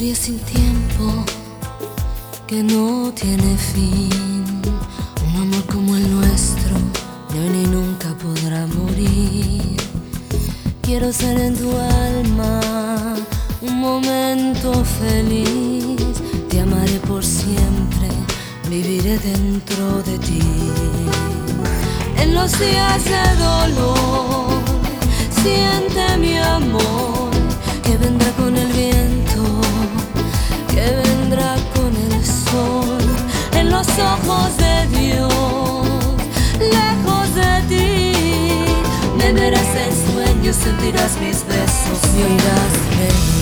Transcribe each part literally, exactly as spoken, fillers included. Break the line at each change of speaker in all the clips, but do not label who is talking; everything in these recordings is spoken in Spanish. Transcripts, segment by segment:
historia sin tiempo que no tiene fin. Un amor como el nuestro ni hoy ni nunca podrá morir. Quiero ser en tu alma un momento feliz. Te amaré por siempre, viviré dentro de ti. En los días de dolor siente mi amor, que vendrá con el viento, que vendrá con el sol. En los ojos de Dios, lejos de ti, me verás en sueños, sentirás mis besos, me oirás reír.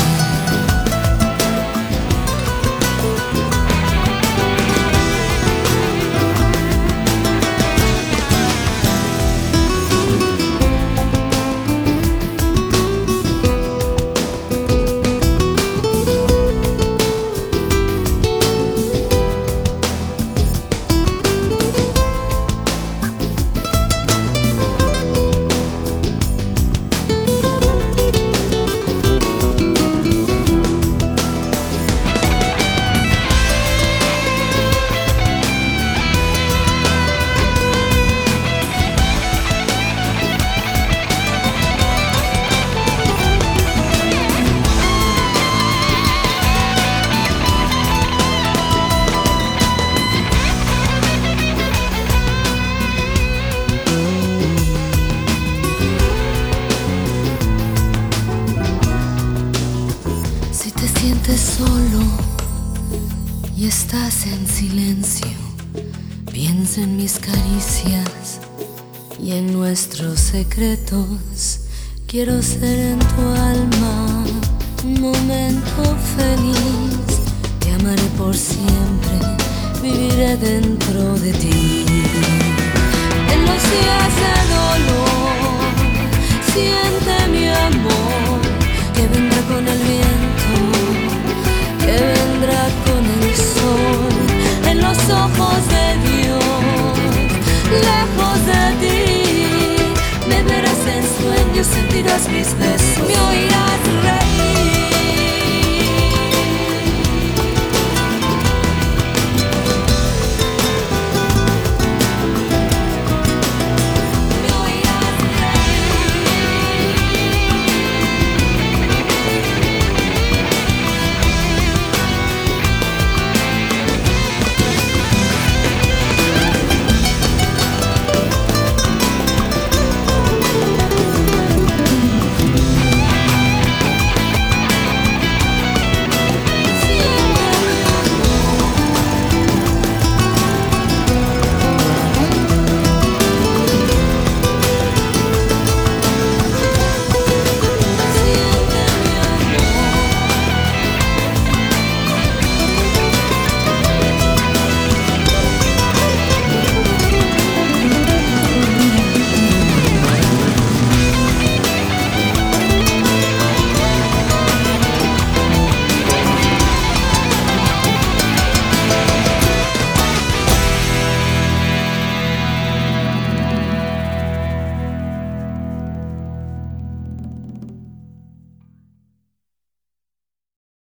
Sientes solo y estás en silencio, piensa en mis caricias y en nuestros secretos. Quiero ser en tu alma un momento feliz. Te amaré por siempre, viviré dentro de ti. En los días de dolor siente mi amor, que vendrá con el viento, que vendrá con el sol. En los ojos de Dios, lejos de ti, me verás en sueños, sentirás mis besos, me oirás